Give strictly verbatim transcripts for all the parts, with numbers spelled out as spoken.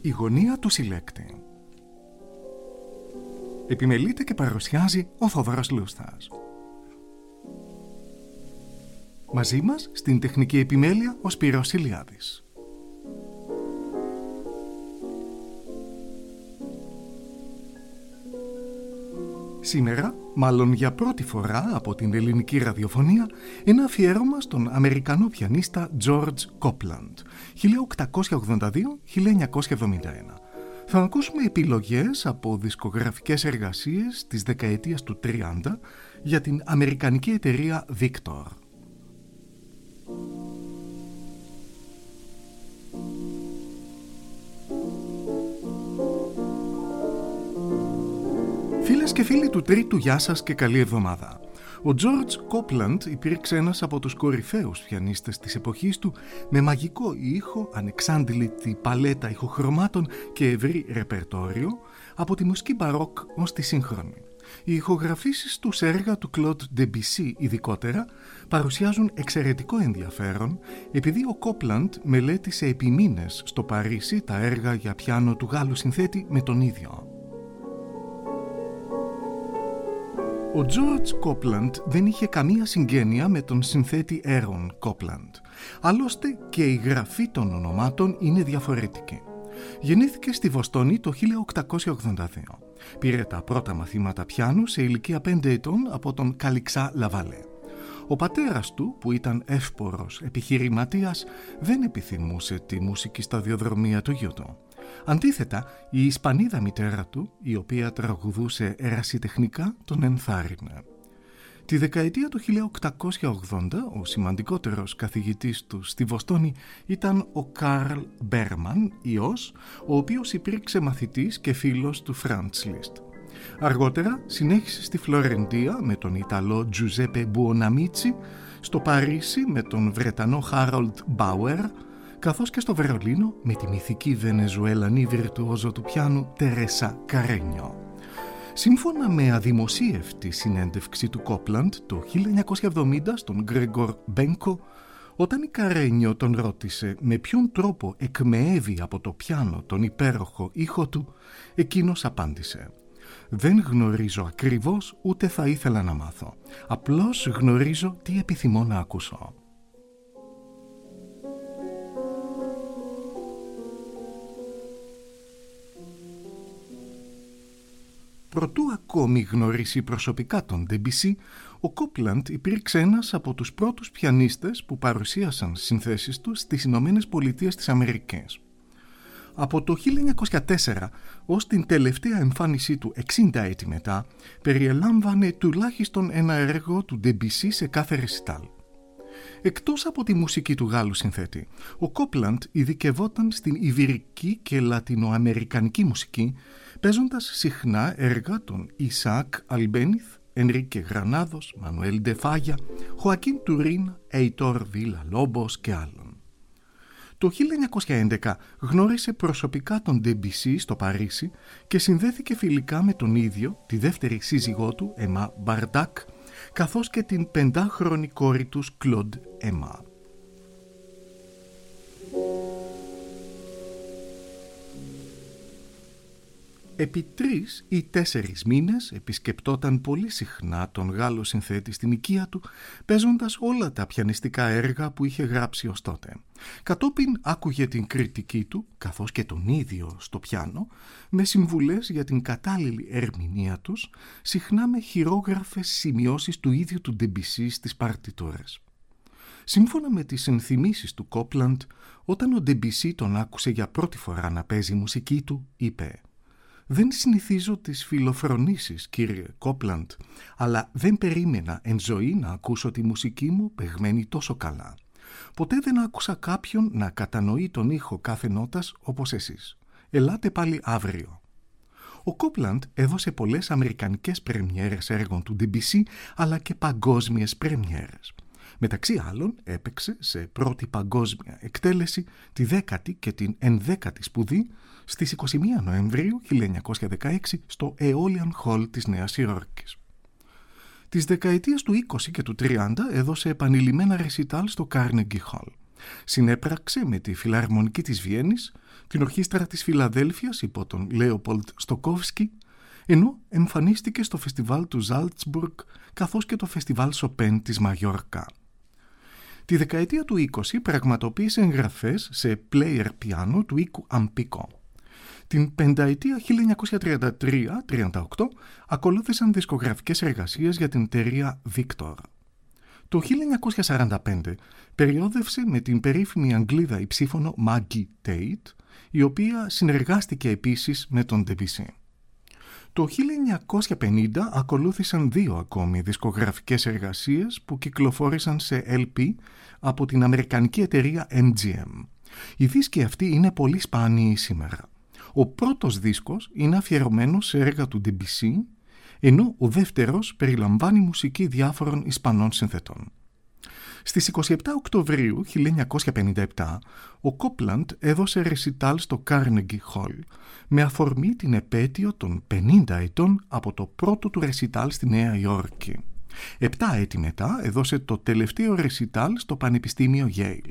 Η γωνία του συλλέκτη. Επιμελείται και παρουσιάζει ο Θόδωρος Λούσθας. Μαζί μας στην τεχνική επιμέλεια ο Σπύρος Ηλιάδης. Σήμερα, μάλλον για πρώτη φορά από την ελληνική ραδιοφωνία, ένα αφιέρωμα στον Αμερικανό πιανίστα George Copeland, χίλια οκτακόσια ογδόντα δύο με χίλια εννιακόσια εβδομήντα ένα. Θα ακούσουμε επιλογές από δισκογραφικές εργασίες της δεκαετίας του τριάντα για την αμερικανική εταιρεία Victor. Φίλες και φίλοι του τρίτου, γεια σας και καλή εβδομάδα. Ο George Copeland υπήρξε ένας από τους κορυφαίους πιανίστες της εποχής του, με μαγικό ήχο, ανεξάντλητη παλέτα ηχοχρωμάτων και ευρύ ρεπερτόριο, από τη μουσική μπαρόκ ως τη σύγχρονη. Οι ηχογραφήσεις του σε έργα του Claude Debussy ειδικότερα παρουσιάζουν εξαιρετικό ενδιαφέρον, επειδή ο Copeland μελέτησε επί μήνες στο Παρίσι τα έργα για πιάνο του Γάλλου συνθέτη με τον ίδιο. Ο George Copeland δεν είχε καμία συγγένεια με τον συνθέτη Aaron Copland. Άλλωστε και η γραφή των ονομάτων είναι διαφορετική. Γεννήθηκε στη Βοστόνη το χίλια οκτακόσια ογδόντα δύο. Πήρε τα πρώτα μαθήματα πιάνου σε ηλικία πέντε ετών από τον Καλιξά Λαβάλε. Ο πατέρας του, που ήταν εύπορος επιχειρηματίας, δεν επιθυμούσε τη μουσική σταδιοδρομία του γιού του. Αντίθετα, η Ισπανίδα μητέρα του, η οποία τραγουδούσε ερασιτεχνικά, τον ενθάρρυνε. Τη δεκαετία του χίλια οκτακόσια ογδόντα, ο σημαντικότερος καθηγητής του στη Βοστόνη ήταν ο Καρλ Μπέρμαν, ιός, ο οποίος υπήρξε μαθητής και φίλος του Φραντς Λίστ. Αργότερα συνέχισε στη Φλωρεντία με τον Ιταλό Τζουζέπε Μπουοναμίτσι, στο Παρίσι με τον Βρετανό Χάρολντ Μπάουερ, καθώς και στο Βερολίνο με τη μυθική Βενεζουέλανή βιρτουόζο του πιάνου Τερέσα Καρένιο. Σύμφωνα με αδημοσίευτη συνέντευξη του Κόπλαντ το χίλια εννιακόσια εβδομήντα στον Γκρέγκορ Μπένκο, όταν η Καρένιο τον ρώτησε με ποιον τρόπο εκμεεύει από το πιάνο τον υπέροχο ήχο του, εκείνος απάντησε: «Δεν γνωρίζω ακριβώς, ούτε θα ήθελα να μάθω. Απλώς γνωρίζω τι επιθυμώ να ακούσω». Προτού ακόμη γνωρίσει προσωπικά τον Debussy, ο Copeland υπήρξε ένας από τους πρώτους πιανίστες που παρουσίασαν συνθέσεις του στις Ηνωμένες Πολιτείες της Αμερικής. Από το χίλια εννιακόσια τέσσερα ως την τελευταία εμφάνισή του εξήντα έτη μετά, περιελάμβανε τουλάχιστον ένα έργο του Debussy σε κάθε ρεσιτάλ. Εκτός από τη μουσική του Γάλλου συνθέτη, ο Copeland ειδικευόταν στην ιβηρική και λατινοαμερικανική μουσική, παίζοντας συχνά έργα των Ισαάκ Αλμπένιθ, Ενρίκε Γρανάδος, Μανουέλ Ντεφάγια, Χοακίν Τουρίν, Εϊτόρ Βίλα Λόμπος και άλλων. Το χίλια εννιακόσια έντεκα γνώρισε προσωπικά τον Debussy στο Παρίσι και συνδέθηκε φιλικά με τον ίδιο, τη δεύτερη σύζυγό του, Εμά Μπαρντάκ, καθώς και την πεντάχρονη κόρη τους, Κλοντ Εμά. Επί τρεις ή τέσσερις μήνες επισκεπτόταν πολύ συχνά τον Γάλλο συνθέτη στην οικία του, παίζοντας όλα τα πιανιστικά έργα που είχε γράψει ως τότε. Κατόπιν άκουγε την κριτική του, καθώς και τον ίδιο στο πιάνο, με συμβουλές για την κατάλληλη ερμηνεία τους, συχνά με χειρόγραφες σημειώσεις του ίδιου του Debussy στις παρτιτούρες. Σύμφωνα με τις ενθυμίσεις του Copeland, όταν ο Debussy τον άκουσε για πρώτη φορά να παίζει μουσική του, είπε: «Δεν συνηθίζω τις φιλοφρονήσεις, κύριε Copeland, αλλά δεν περίμενα εν ζωή να ακούσω τη μουσική μου παιγμένη τόσο καλά. Ποτέ δεν άκουσα κάποιον να κατανοεί τον ήχο κάθε νότας όπως εσείς. Ελάτε πάλι αύριο». Ο Copeland έδωσε πολλές αμερικανικές πρεμιέρες έργων του Debussy, αλλά και παγκόσμιες πρεμιέρες. Μεταξύ άλλων έπαιξε σε πρώτη παγκόσμια εκτέλεση τη δέκατη και την ενδέκατη σπουδή στις είκοσι μία Νοεμβρίου χίλια εννιακόσια δεκαέξι στο Aeolian Hall της Νέας Υόρκης. Τις δεκαετίες του είκοσι και του τριάντα έδωσε επανειλημμένα ρεσιτάλ στο Carnegie Hall. Συνέπραξε με τη Φιλαρμονική της Βιέννης, την Ορχήστρα της Φιλαδέλφειας υπό τον Λέοπολτ Στοκόφσκι, ενώ εμφανίστηκε στο φεστιβάλ του Ζάλτσμπουργκ καθώς και το φεστιβάλ Σοπέν της Μαγιόρκα. Τη δεκαετία του είκοσι πραγματοποίησε εγγραφές σε player πιάνο του οίκου Αμπίκο. Την πενταετία χίλια εννιακόσια τριάντα τρία με τριάντα οκτώ ακολούθησαν δισκογραφικές εργασίες για την εταιρεία Victor. Το χίλια εννιακόσια σαράντα πέντε περιόδευσε με την περίφημη Αγγλίδα υψήφωνο Maggie Tate, η οποία συνεργάστηκε επίσης με τον Debussy. Το χίλια εννιακόσια πενήντα ακολούθησαν δύο ακόμη δισκογραφικές εργασίες που κυκλοφόρησαν σε ελ πι από την αμερικανική εταιρεία εμ τζι εμ. Οι δίσκοι αυτοί είναι πολύ σπάνιοι σήμερα. Ο πρώτος δίσκος είναι αφιερωμένος σε έργα του Debussy, ενώ ο δεύτερος περιλαμβάνει μουσική διάφορων Ισπανών συνθετών. Στις είκοσι επτά Οκτωβρίου χίλια εννιακόσια πενήντα επτά, ο Κόπλαντ έδωσε ρεσιτάλ στο Carnegie Hall με αφορμή την επέτειο των πενήντα ετών από το πρώτο του ρεσιτάλ στη Νέα Υόρκη. Επτά έτη μετά έδωσε το τελευταίο ρεσιτάλ στο Πανεπιστήμιο Yale.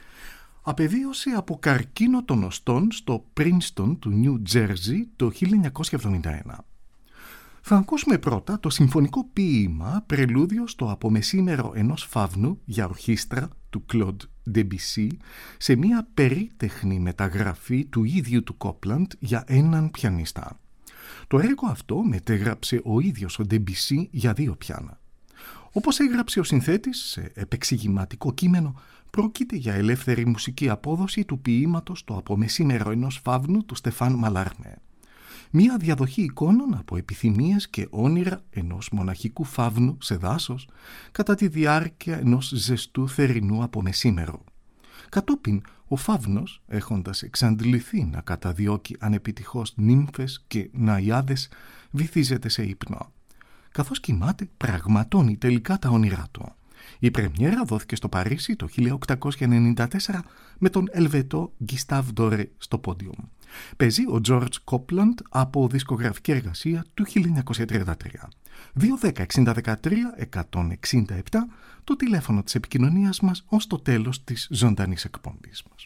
Απεβίωσε από καρκίνο των οστών στο Princeton του Νιου Τζέρζι το χίλια εννιακόσια εβδομήντα ένα. Θα ακούσουμε πρώτα το συμφωνικό ποίημα «Πρελούδιο στο απομεσήμερο ενός φαύνου» για ορχήστρα του Κλοντ Ντεμπισί σε μια περίτεχνη μεταγραφή του ίδιου του Κόπλαντ για έναν πιανίστα. Το έργο αυτό μετέγραψε ο ίδιος ο Ντεμπισί για δύο πιάνα. Όπως έγραψε ο συνθέτης σε επεξηγηματικό κείμενο, πρόκειται για ελεύθερη μουσική απόδοση του ποίηματος «Το απομεσήμερο ενός φαύνου» του Στεφάν Μαλάρμε. Μία διαδοχή εικόνων από επιθυμίες και όνειρα ενός μοναχικού φαύνου σε δάσος κατά τη διάρκεια ενός ζεστού θερινού απομεσήμερου. Κατόπιν, ο φαύνος, έχοντας εξαντληθεί να καταδιώκει ανεπιτυχώς νύμφες και ναϊάδες, βυθίζεται σε ύπνο. Καθώς κοιμάται, πραγματώνει τελικά τα όνειρά του. Η πρεμιέρα δόθηκε στο Παρίσι το χίλια οκτακόσια ενενήντα τέσσερα με τον Ελβετό Γκιστάβ Ντορέ στο πόντιουμ. Παίζει ο Τζόρτζ Κόπλαντ από δισκογραφική εργασία του χίλια εννιακόσια τριάντα τρία. δύο δέκα εξήντα δεκατρία εκατόν εξήντα επτά το τηλέφωνο της επικοινωνίας μας ως το τέλος της ζωντανής εκπομπής μας.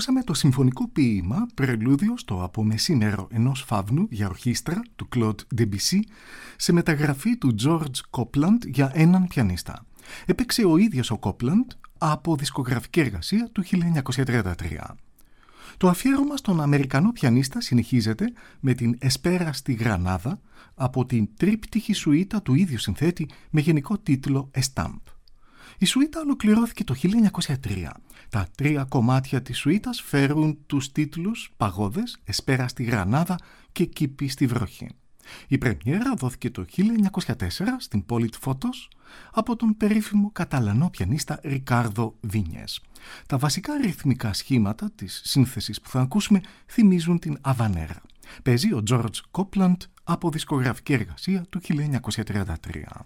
Ακούσαμε το συμφωνικό ποίημα «Πρελούδιο στο απομεσήμερο ενός φαύνου» για ορχήστρα του Claude Debussy σε μεταγραφή του George Copland για έναν πιανίστα. Έπαιξε ο ίδιος ο Copland από δισκογραφική εργασία του χίλια εννιακόσια τριάντα τρία. Το αφιέρωμα στον Αμερικανό πιανίστα συνεχίζεται με την «Εσπέρα στη Γρανάδα» από την τρίπτυχη σουίτα του ίδιου συνθέτη με γενικό τίτλο «Estamp». Η σουίτα ολοκληρώθηκε το χίλια εννιακόσια τρία. Τα τρία κομμάτια της σουίτας φέρουν τους τίτλους «Παγόδες», «Εσπέρα στη Γρανάδα» και «Κήπη στη βροχή». Η πρεμιέρα δόθηκε το χίλια εννιακόσια τέσσερα στην πόλη του Φώτος από τον περίφημο καταλανό πιανίστα Ρικάρδο Βίνιες. Τα βασικά ρυθμικά σχήματα της σύνθεσης που θα ακούσουμε θυμίζουν την Αβανέρα. Παίζει ο George Copland από δισκογραφική εργασία του χίλια εννιακόσια τριάντα τρία.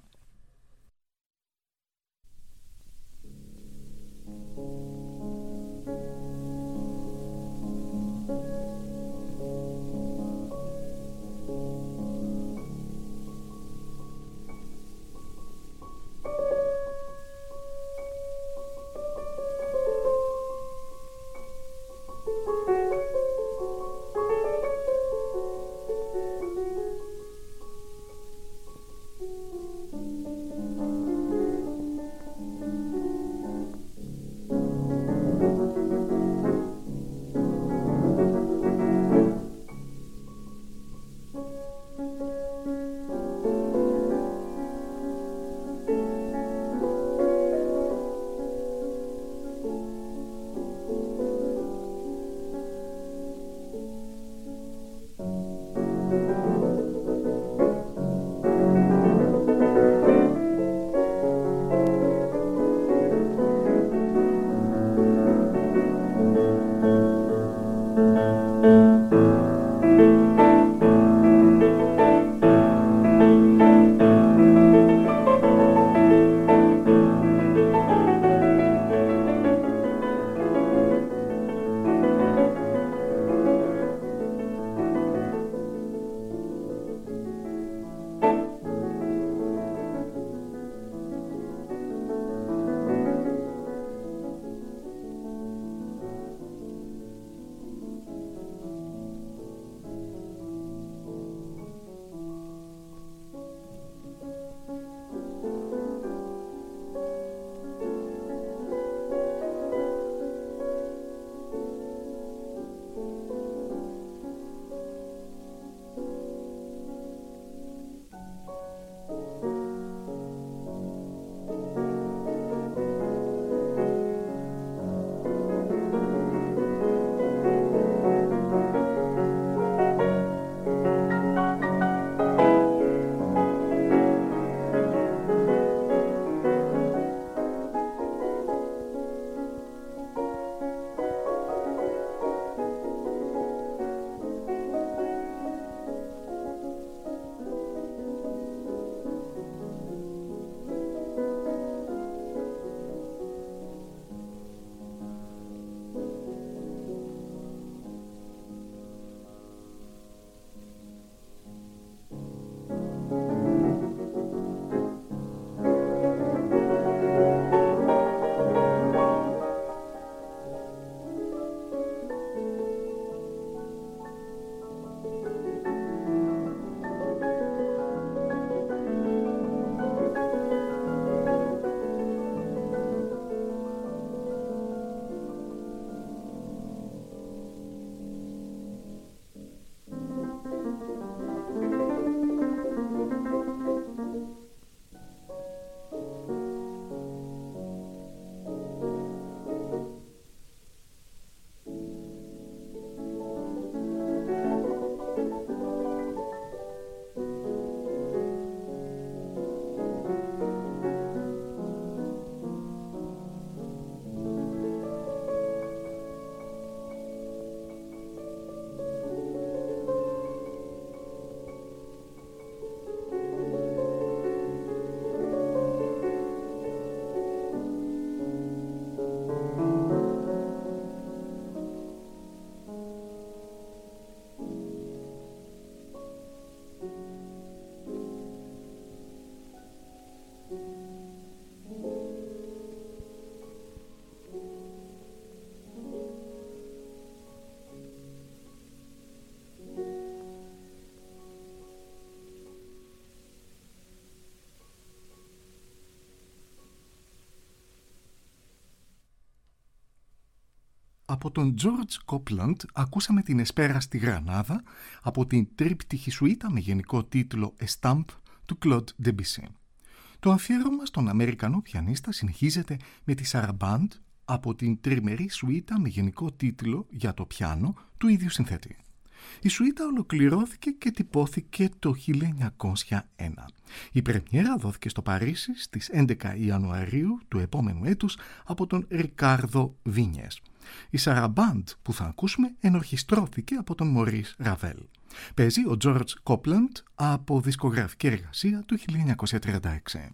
από τον George Copland ακούσαμε την Εσπέρα στη Γρανάδα από την τρίπτυχη σουίτα με γενικό τίτλο A Stamp του Claude Debussy. Το αφιέρωμα στον Αμερικανό πιανίστα συνεχίζεται με τη Sarabande από την τριμερή σουίτα με γενικό τίτλο για το πιάνο του ίδιου συνθέτη. Η σουίτα ολοκληρώθηκε και τυπώθηκε το χίλια εννιακόσια ένα. Η πρεμιέρα δόθηκε στο Παρίσι στις έντεκα Ιανουαρίου του επόμενου έτους από τον Ρικάρδο Βίνιες. Η Sarabande που θα ακούσουμε ενορχιστρώθηκε από τον Μωρίς Ραβέλ. Παίζει ο George Copland από δισκογραφική εργασία του χίλια εννιακόσια τριάντα έξι.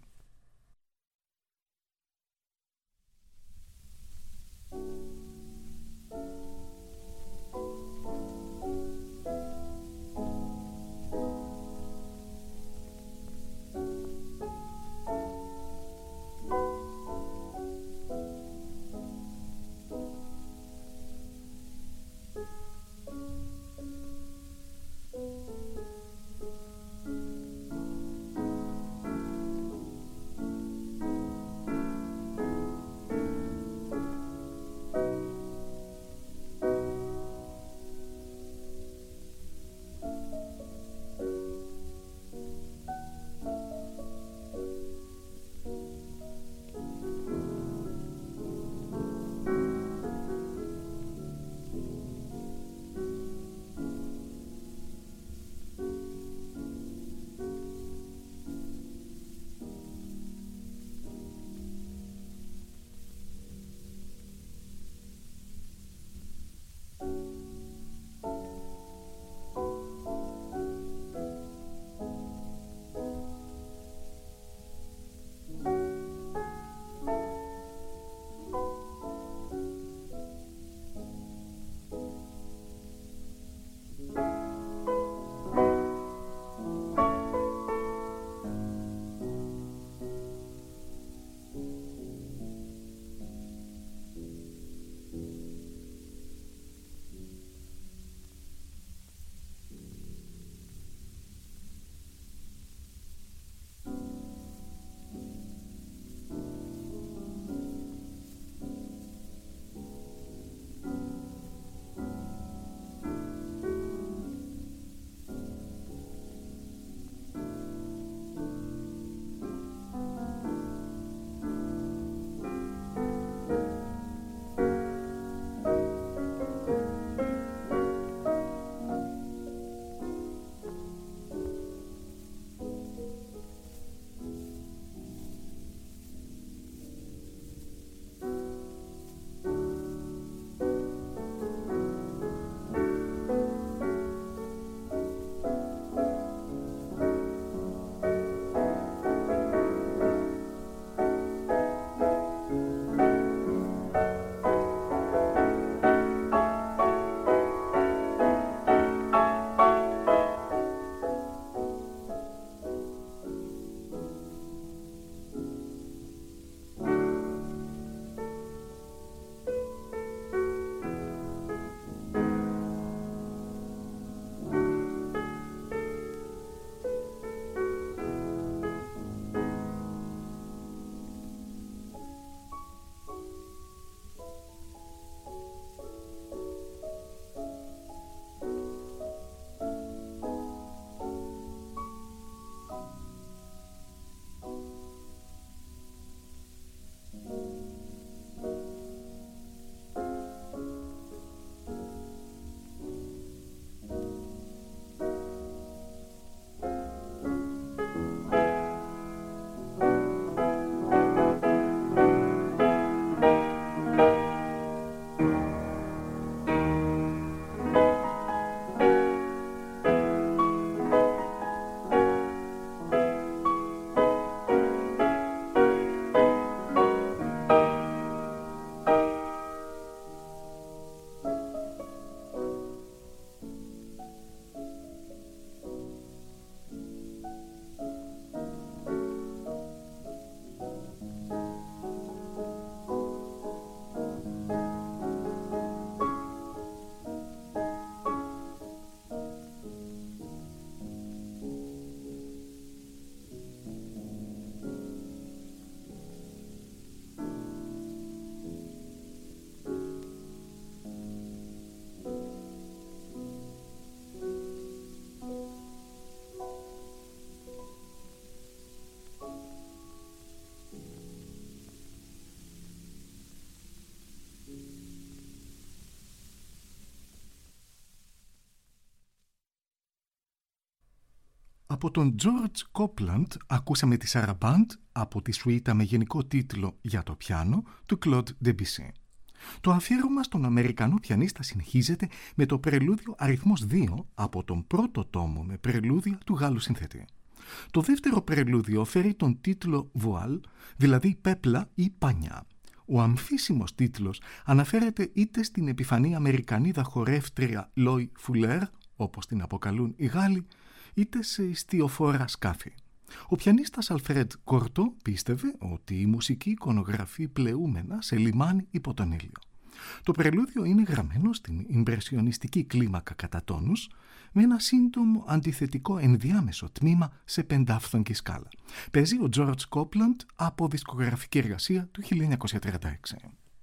Από τον George Copland ακούσαμε τη Sarabande από τη σουίτα με γενικό τίτλο «Για το πιάνο» του Claude Debussy. Το αφιέρωμα στον Αμερικανό πιανίστα συνεχίζεται με το πρελούδιο αριθμός δύο από τον πρώτο τόμο με πρελούδια του Γάλλου συνθέτη. Το δεύτερο πρελούδιο φέρει τον τίτλο «Voile», δηλαδή «πέπλα» ή «πανιά». Ο αμφίσιμος τίτλος αναφέρεται είτε στην επιφανή Αμερικανίδα χορεύτρια Loy Fuller, όπως την αποκαλούν οι Γάλλοι, είτε σε ιστιοφόρα σκάφη. Ο πιανίστας Αλφρέντ Κορτό πίστευε ότι η μουσική εικονογραφεί πλεούμενα σε λιμάνι υπό τον ήλιο. Το πρελούδιο είναι γραμμένο στην ιμπρεσιονιστική κλίμακα κατά τόνους, με ένα σύντομο αντιθετικό ενδιάμεσο τμήμα σε πεντάφθονκη σκάλα. Παίζει ο George Copland από δισκογραφική εργασία του χίλια εννιακόσια τριάντα έξι.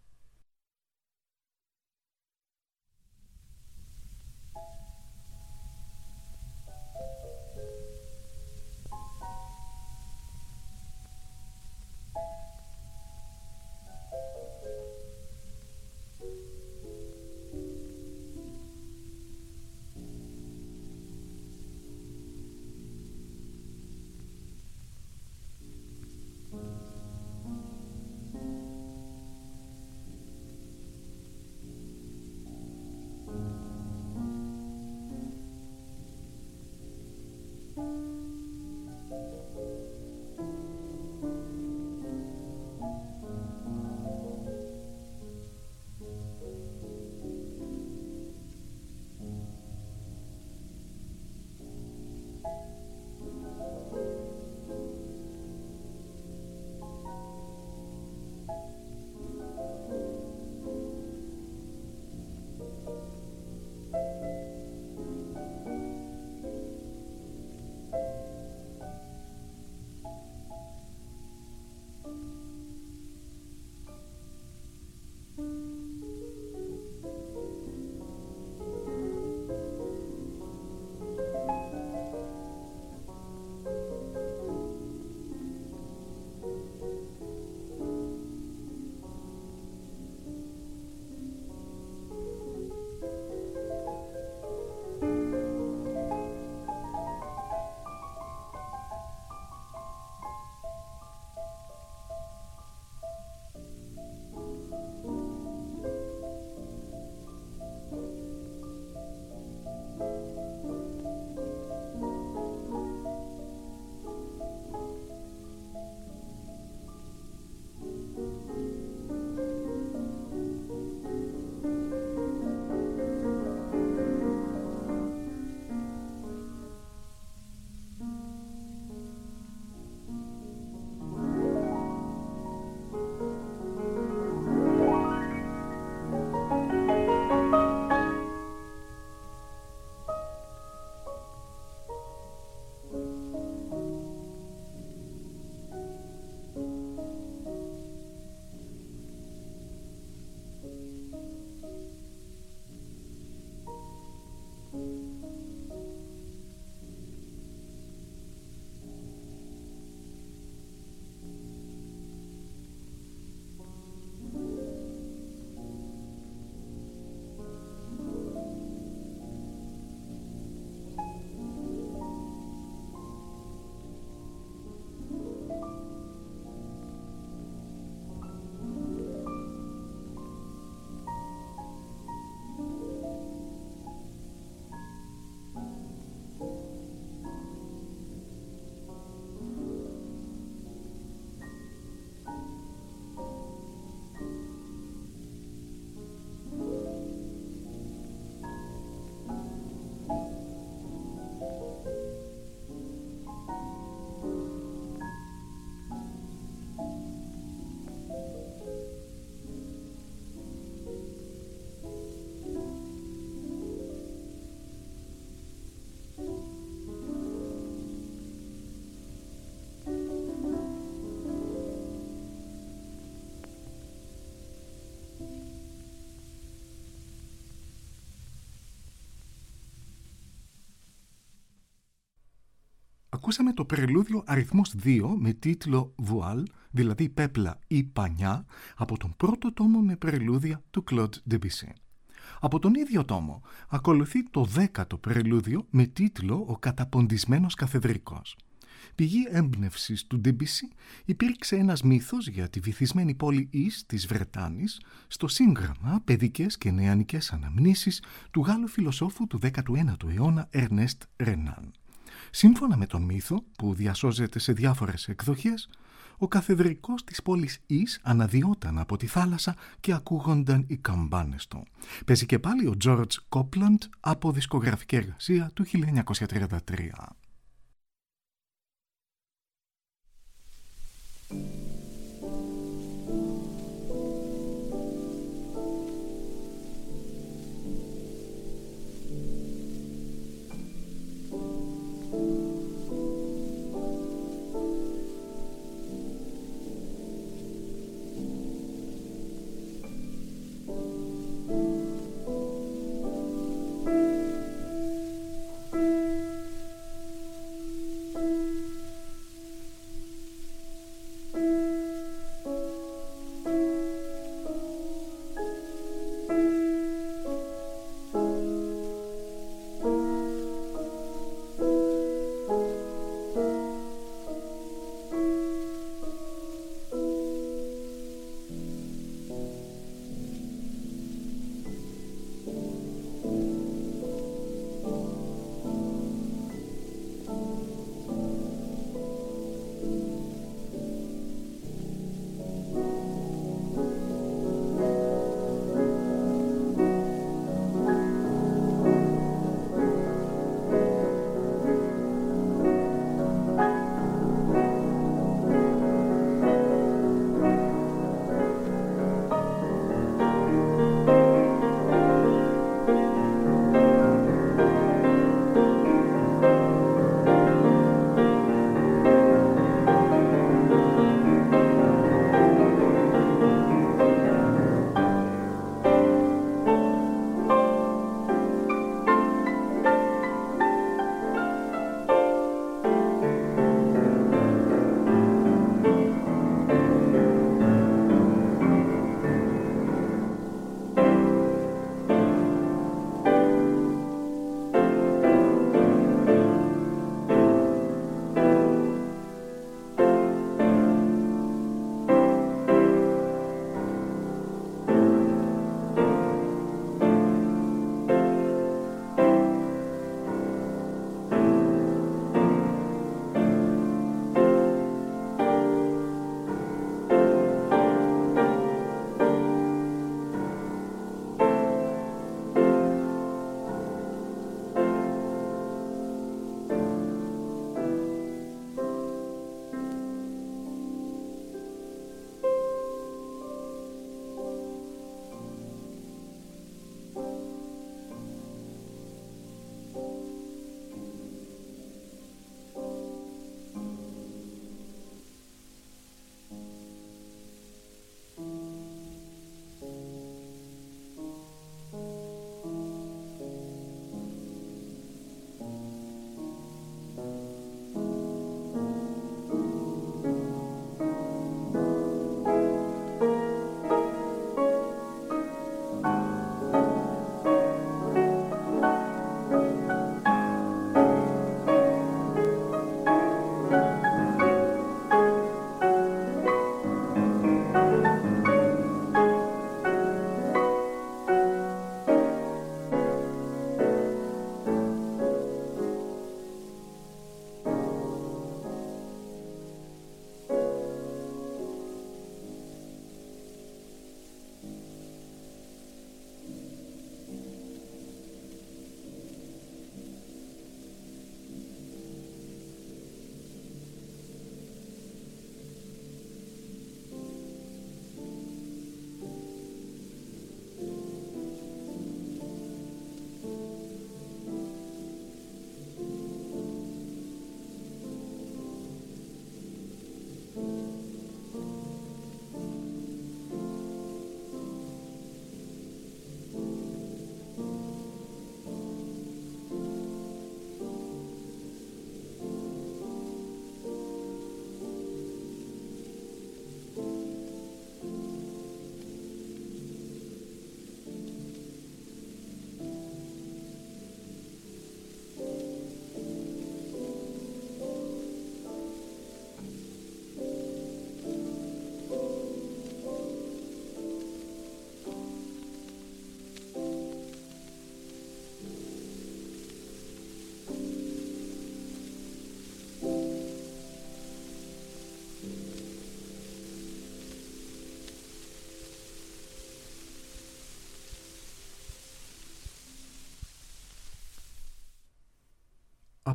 Ακούσαμε το πρελούδιο αριθμός δύο με τίτλο «Voile», δηλαδή «πέπλα» ή «πανιά», από τον πρώτο τόμο με πρελούδια του Claude Debussy. Από τον ίδιο τόμο ακολουθεί το δέκατο πρελούδιο με τίτλο «Ο καταποντισμένος καθεδρικός». Πηγή έμπνευσης του Ντεμπισί υπήρξε ένας μύθος για τη βυθισμένη πόλη Ις της Βρετάνης στο σύγγραμμα «Παιδικές και νεανικές αναμνήσεις» του Γάλλου φιλοσόφου του δέκατου ένατου αιώνα Ερνέστ Ρενάν. Σύμφωνα με τον μύθο, που διασώζεται σε διάφορες εκδοχές, ο καθεδρικός της πόλης Ις αναδυόταν από τη θάλασσα και ακούγονταν οι καμπάνες του. Παίζει και πάλι ο Τζόρτζ Κόπλαντ από δισκογραφική εργασία του χίλια εννιακόσια τριάντα τρία.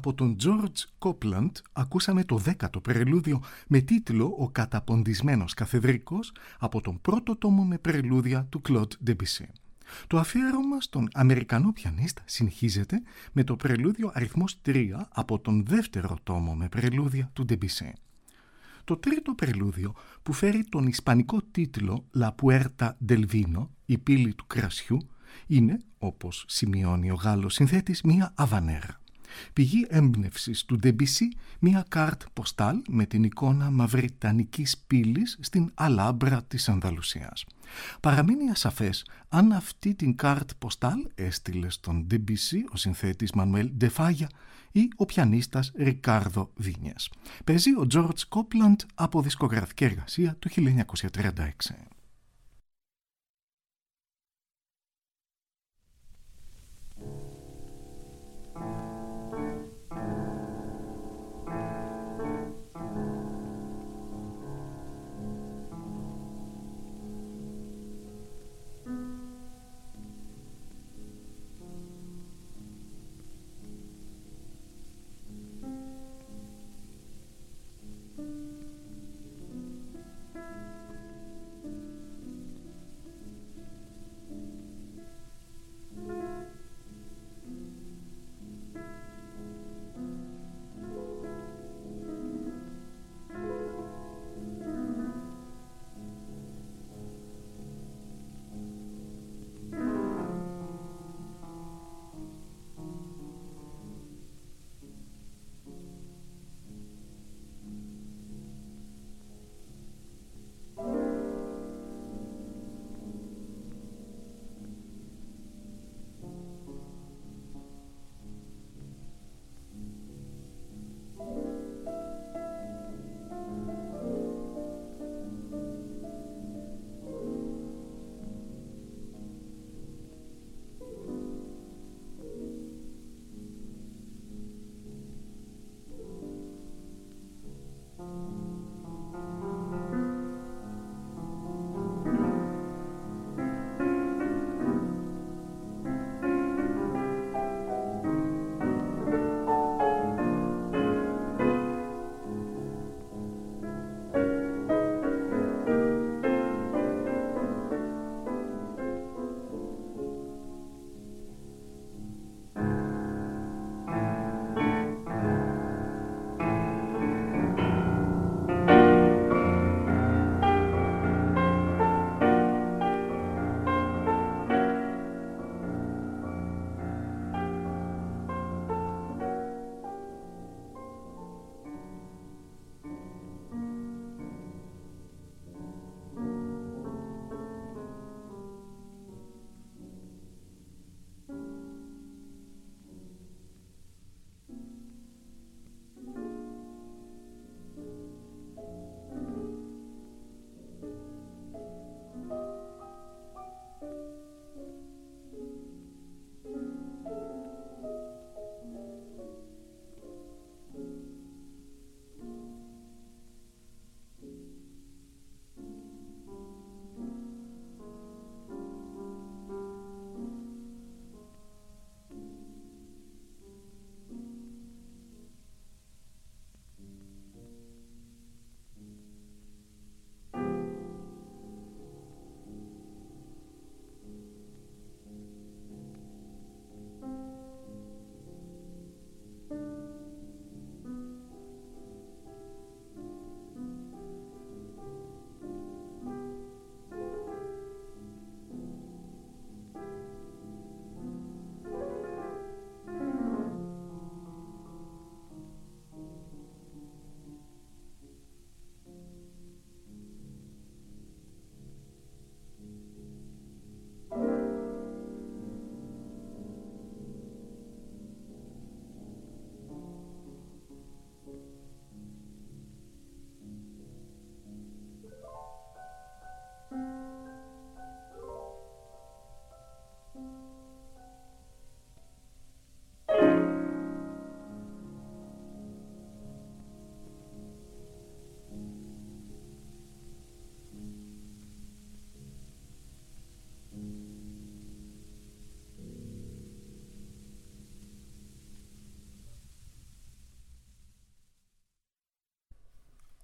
από τον George Copland ακούσαμε το δέκατο πρελούδιο με τίτλο «Ο καταποντισμένος καθεδρικός» από τον πρώτο τόμο με πρελούδια του Claude Debussy. Το αφιέρωμα στον Αμερικανό πιανίστα συνεχίζεται με το πρελούδιο αριθμός τρία από τον δεύτερο τόμο με πρελούδια του Debussy. Το τρίτο πρελούδιο, που φέρει τον ισπανικό τίτλο «La Puerta del Vino», η πύλη του κρασιού, είναι, όπως σημειώνει ο Γάλλος συνθέτης, μία αβανέρα. Πηγή έμπνευσης του Debussy, μία κάρτ ποστάλ με την εικόνα μαυριτανικής πύλης στην Αλάμπρα της Ανδαλουσίας. Παραμένει ασαφές αν αυτή την κάρτ ποστάλ έστειλε στον Debussy ο συνθέτης Μανουέλ Ντεφάγια ή ο πιανίστας Ρικάρδο Βίνιας. Παίζει ο George Copland από δισκογραφική εργασία του χίλια εννιακόσια τριάντα έξι.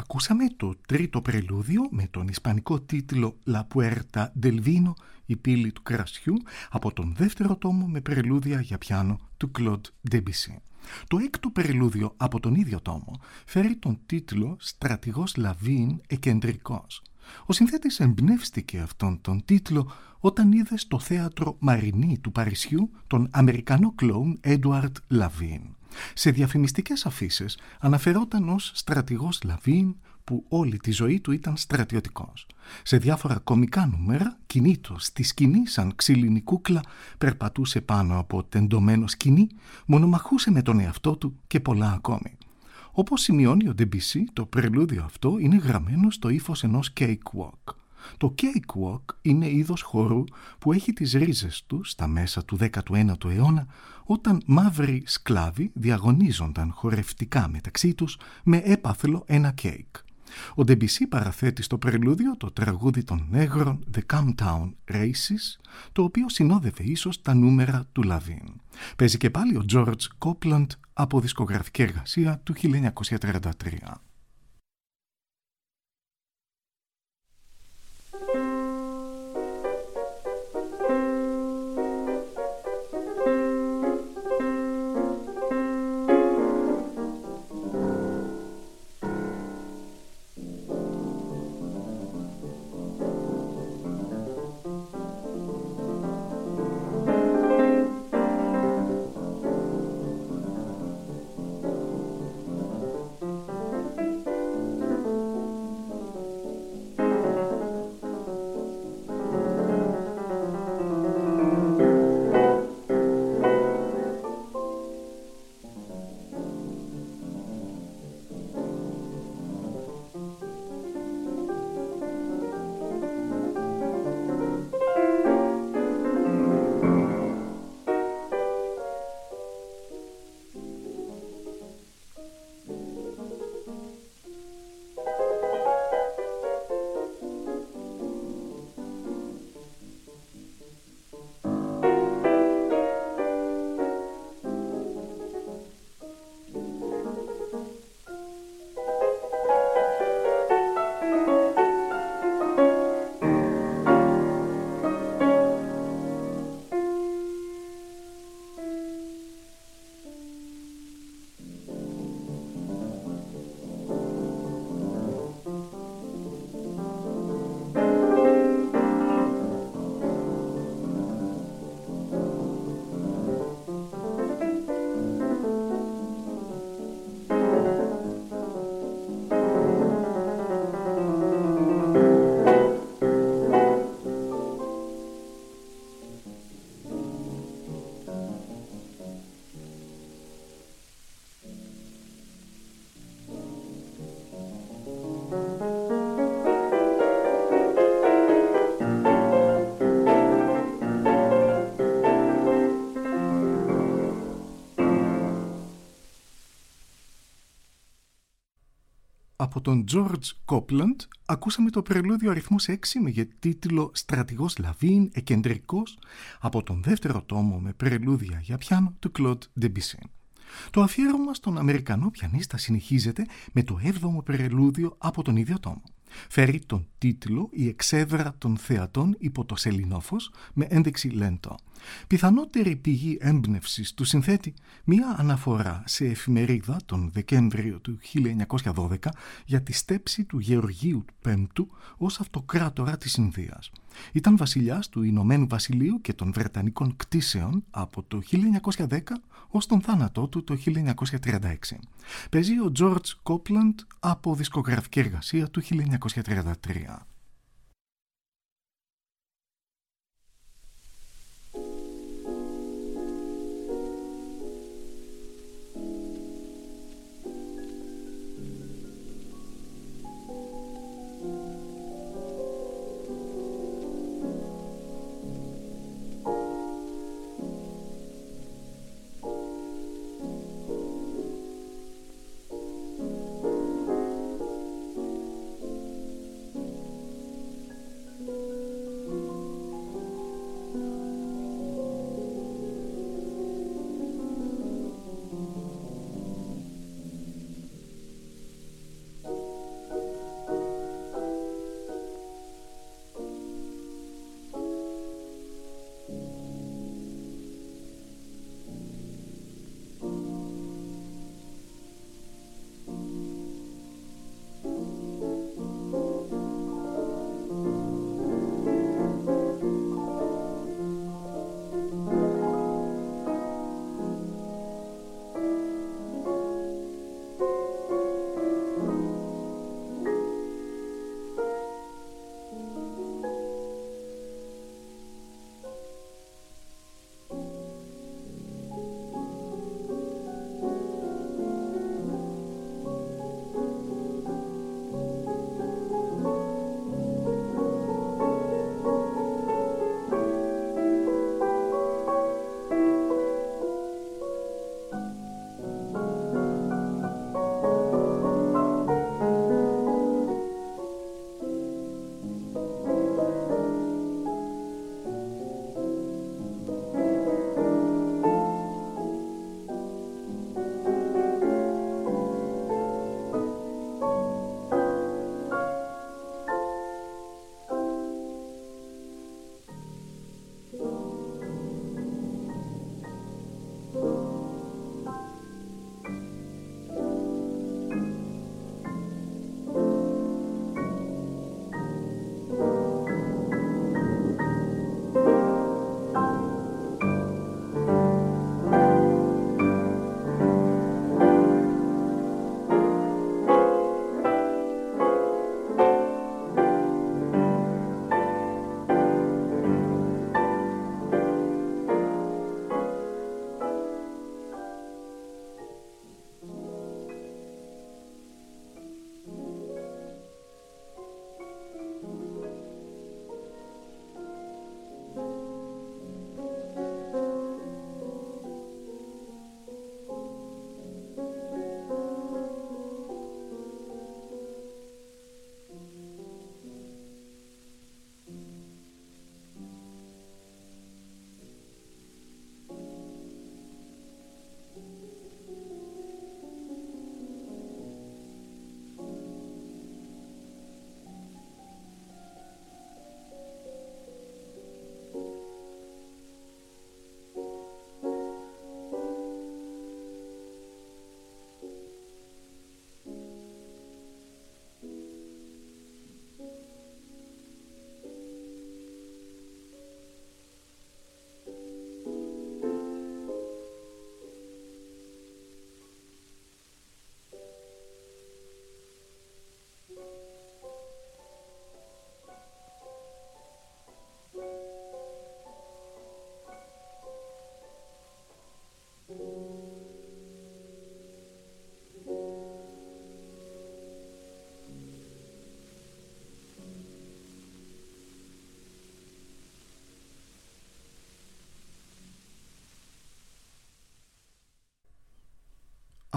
Ακούσαμε το τρίτο πρελούδιο με τον ισπανικό τίτλο «La Puerta del Vino», η πύλη του κρασιού, από τον δεύτερο τόμο με πρελούδια για πιάνο του Claude Debussy. Το έκτο πρελούδιο από τον ίδιο τόμο φέρει τον τίτλο «Στρατηγός Λαβίν εκεντρικός». Ο συνθέτης εμπνεύστηκε αυτόν τον τίτλο όταν είδε στο θέατρο Μαρινί του Παρισιού τον Αμερικανό κλόουν Έντουαρντ Λαβίν. Σε διαφημιστικές αφίσες αναφερόταν ως στρατηγός Λαβίν που όλη τη ζωή του ήταν στρατιωτικός. Σε διάφορα κομικά νούμερα κινήτος στη σκηνή σαν ξύλινη κούκλα, περπατούσε πάνω από τεντωμένο σκηνή, μονομαχούσε με τον εαυτό του και πολλά ακόμη. Όπως σημειώνει ο Debussy, το πρελούδιο αυτό είναι γραμμένο στο ύφος ενός cakewalk. Το cakewalk είναι είδος χορού που έχει τις ρίζες του στα μέσα του δέκατου ένατου αιώνα, όταν μαύροι σκλάβοι διαγωνίζονταν χορευτικά μεταξύ τους με έπαθλο ένα κέικ. Ο Debussy παραθέτει στο πρελούδιο το τραγούδι των Νέγρων The Camtown Races, το οποίο συνόδευε ίσως τα νούμερα του Λαβίν. Παίζει και πάλι ο George Copeland από δισκογραφική εργασία του χίλια εννιακόσια τριάντα τρία. Από τον George Copeland ακούσαμε το πρελούδιο αριθμός έξι με τίτλο «Στρατηγός Λαβίν εκεντρικός» από τον δεύτερο τόμο με πρελούδια για πιάνο του Claude Debussy. Το αφιέρωμα στον Αμερικανό πιανίστα συνεχίζεται με το έβδομο πρελούδιο από τον ίδιο τόμο. Φέρει τον τίτλο «Η εξέδρα των θεατών υπό το σελινόφος» με ένδειξη λέντο. Πιθανότερη πηγή έμπνευσης του συνθέτη μία αναφορά σε εφημερίδα τον Δεκέμβριο του χίλια εννιακόσια δώδεκα για τη στέψη του Γεωργίου Πέμπτου ως αυτοκράτορα της Ινδίας. Ήταν βασιλιάς του Ηνωμένου Βασιλείου και των Βρετανικών κτήσεων από το χίλια εννιακόσια δέκα ως τον θάνατό του το χίλια εννιακόσια τριάντα έξι. Παίζει ο George Copeland από δισκογραφική εργασία του χίλια εννιακόσια τριάντα τρία.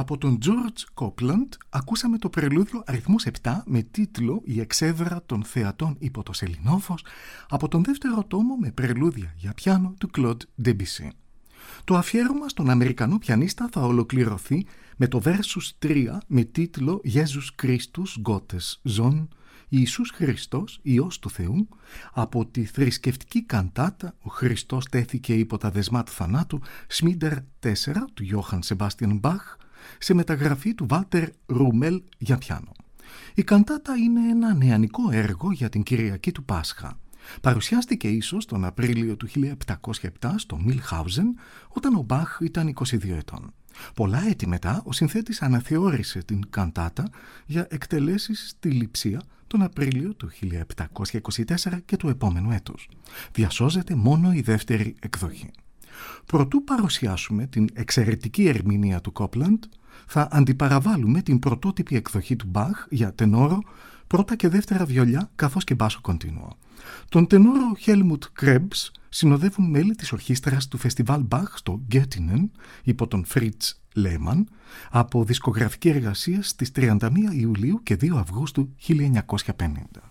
Από τον George Copeland ακούσαμε το πρελούδιο αριθμός επτά με τίτλο «Η εξέδρα των θεατών υπό το σεληνόφος» από τον δεύτερο τόμο με πρελούδια για πιάνο του Claude Debussy. Το αφιέρωμα στον Αμερικανό πιανίστα θα ολοκληρωθεί με το Versus τρία με τίτλο «Jesus Christus Gottes Sohn», Ιησούς Χριστός, Υιός του Θεού, από τη θρησκευτική καντάτα «Ο Χριστός τέθηκε υπό τα δεσμά του θανάτου» Σμίντερ τέσσερα του Johann Sebastian Bach, σε μεταγραφή του Βάλτερ Ρούμελ για πιάνο. Η καντάτα είναι ένα νεανικό έργο για την Κυριακή του Πάσχα. Παρουσιάστηκε ίσως τον Απρίλιο του χίλια επτακόσια επτά στο Μιλχάουζεν, όταν ο Μπαχ ήταν είκοσι δύο ετών. Πολλά έτη μετά, ο συνθέτης αναθεώρησε την καντάτα για εκτελέσεις στη Λειψία τον Απρίλιο του χίλια επτακόσια είκοσι τέσσερα και του επόμενου έτους. Διασώζεται μόνο η δεύτερη εκδοχή. Προτού παρουσιάσουμε την εξαιρετική ερμηνεία του Κόπλαντ, θα αντιπαραβάλουμε την πρωτότυπη εκδοχή του Μπαχ για τενόρο, πρώτα και δεύτερα βιολιά καθώς και μπάσο κοντίνουο. Τον τενόρο Χέλμουτ Κρέμπς συνοδεύουν μέλη της ορχήστρας του φεστιβάλ Μπαχ στο Γκέτινεν υπό τον Φρίτς Λέμαν από δισκογραφική εργασία στις τριάντα μία Ιουλίου και δύο Αυγούστου χίλια εννιακόσια πενήντα.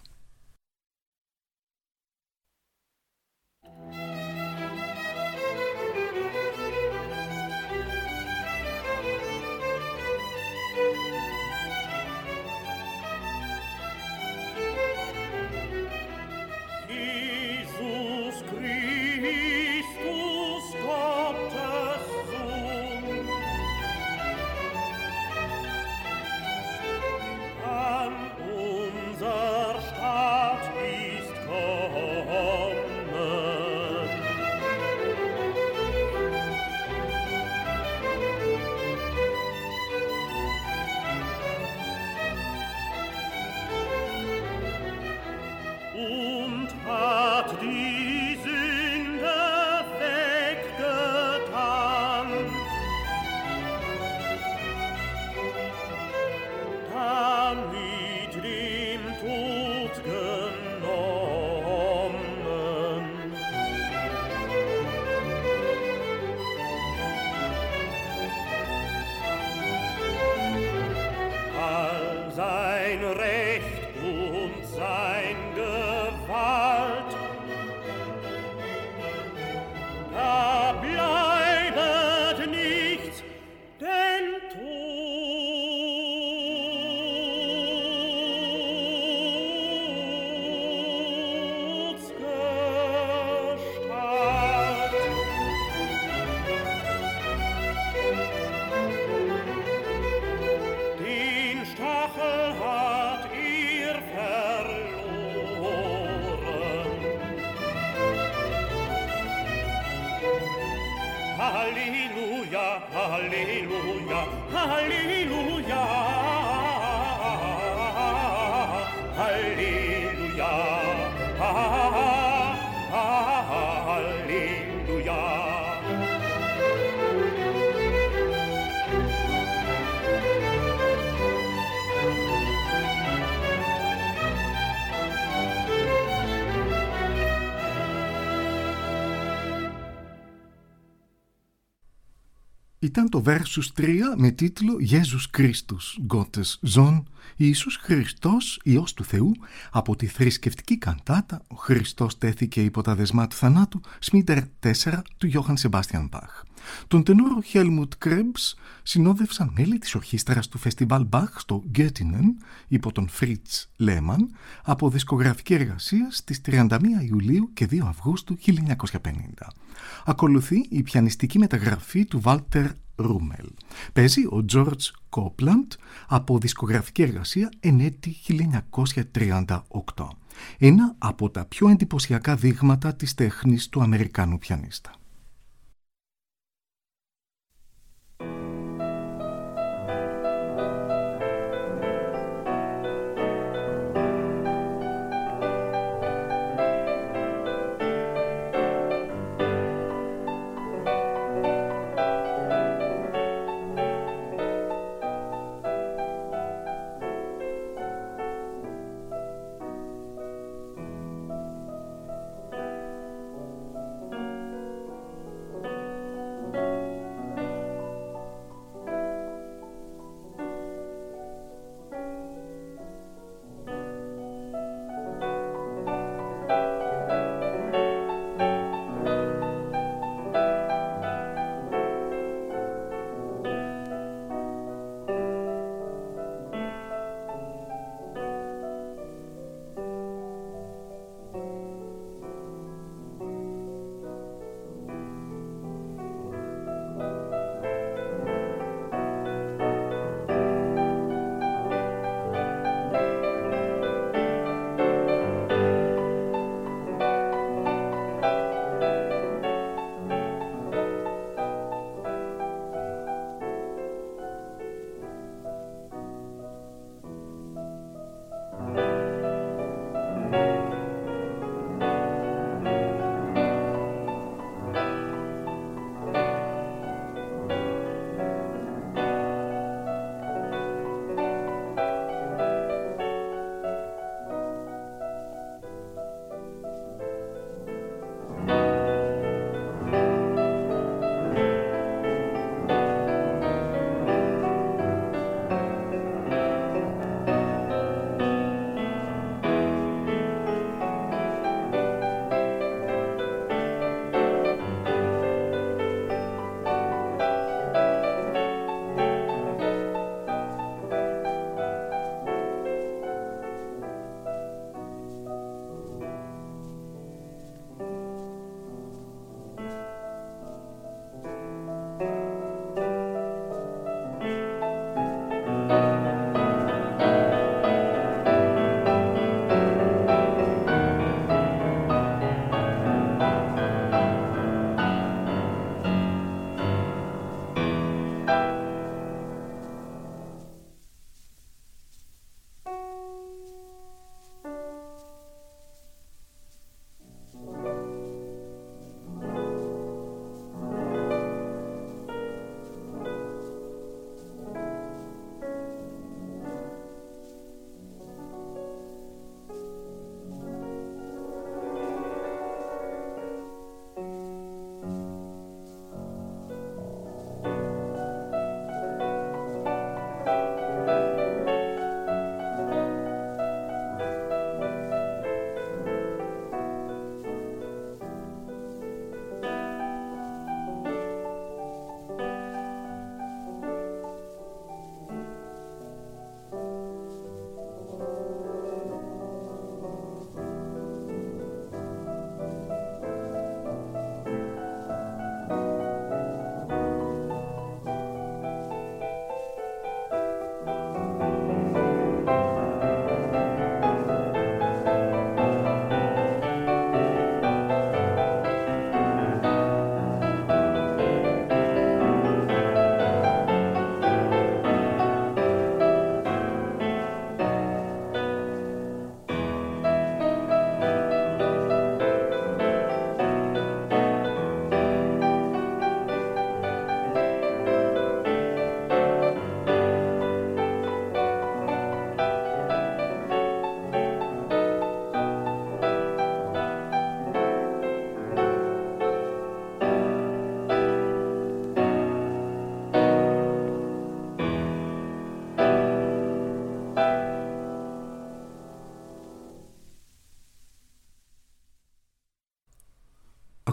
Ήταν το Versus τρία με τίτλο «Jesus Christus Gottes Sohn», Ιησούς Χριστός, Υιός του Θεού, από τη θρησκευτική καντάτα «Ο Χριστός τέθηκε υπό τα δεσμά του θανάτου» Σμίντερ τέσσερα του Johann Sebastian Bach. Τον τενόρο Helmut Krebs συνόδευσαν μέλη της ορχήστρας του φεστιβάλ Bach στο Γκέτινεν υπό τον Fritz Lehmann από δισκογραφική εργασία στις τριάντα μία Ιουλίου και δύο Αυγούστου χίλια εννιακόσια πενήντα. Ακολουθεί η πιανιστική μεταγραφή του Βάλτερ Ρούμελ. Παίζει ο George Copeland από δισκογραφική εργασία εν έτη χίλια εννιακόσια τριάντα οκτώ. Ένα από τα πιο εντυπωσιακά δείγματα της τέχνης του Αμερικάνου πιανίστα.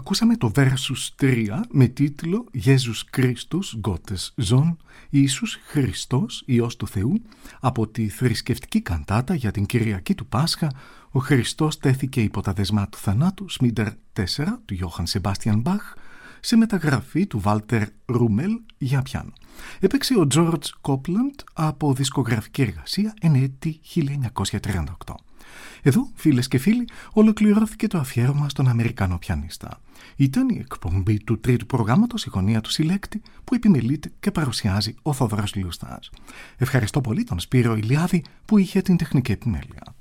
Ακούσαμε το Versus τρία με τίτλο «Jesus Christus Gottes Sohn», Ιησούς Χριστός, Υιός του Θεού, από τη θρησκευτική καντάτα για την Κυριακή του Πάσχα «Ο Χριστός τέθηκε υπό τα δεσμά του θανάτου», Σμίντερ τέσσερα, του Γιώχαν Σεμπάστιαν Μπαχ, σε μεταγραφή του Βάλτερ Ρούμελ για πιάνο. Έπαιξε ο Τζόρτζ Κόπλαντ από δισκογραφική εργασία εν έτη χίλια εννιακόσια τριάντα οκτώ. Εδώ, φίλες και φίλοι, ολοκληρώθηκε το αφιέρωμα στον Αμερικανό πιανίστα. Ήταν η εκπομπή του τρίτου προγράμματος «Η γωνία του συλλέκτη» που επιμελείται και παρουσιάζει ο Θόδωρος Λιουστάς. Ευχαριστώ πολύ τον Σπύρο Ηλιάδη που είχε την τεχνική επιμέλεια.